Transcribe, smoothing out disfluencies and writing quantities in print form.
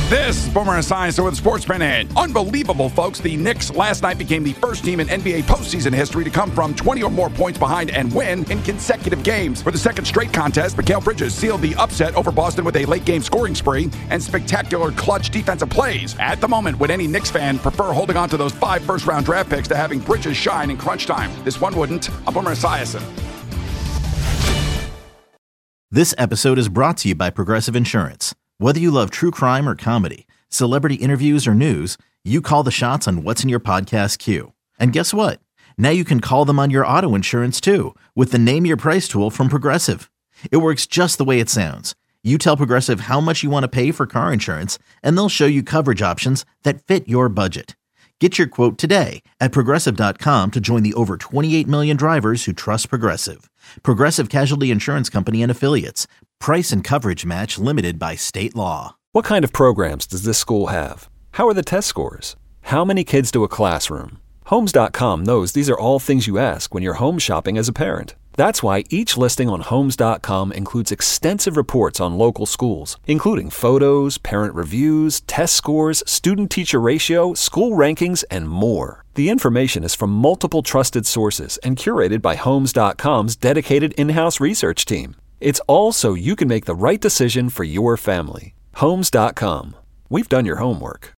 This is Boomer Esiason with Sports Minute. Unbelievable, folks. The Knicks last night became the first team in NBA postseason history to come from 20 or more points behind and win in consecutive games. For the second straight contest, Mikal Bridges sealed the upset over Boston with a late-game scoring spree and spectacular clutch defensive plays. At the moment, would any Knicks fan prefer holding on to those 5 first-round draft picks to having Bridges shine in crunch time? This one wouldn't. I'm Boomer Esiason. This episode is brought to you by Progressive Insurance. Whether you love true crime or comedy, celebrity interviews or news, you call the shots on what's in your podcast queue. And guess what? Now you can call them on your auto insurance too with the Name Your Price tool from Progressive. It works just the way it sounds. You tell Progressive how much you want to pay for car insurance, and they'll show you coverage options that fit your budget. Get your quote today at Progressive.com to join the over 28 million drivers who trust Progressive. Progressive Casualty Insurance Company and Affiliates. Price and coverage match limited by state law. What kind of programs does this school have? How are the test scores? How many kids do a classroom? Homes.com knows these are all things you ask when you're home shopping as a parent. That's why each listing on Homes.com includes extensive reports on local schools, including photos, parent reviews, test scores, student-teacher ratio, school rankings, and more. The information is from multiple trusted sources and curated by Homes.com's dedicated in-house research team. It's all so you can make the right decision for your family. Homes.com. We've done your homework.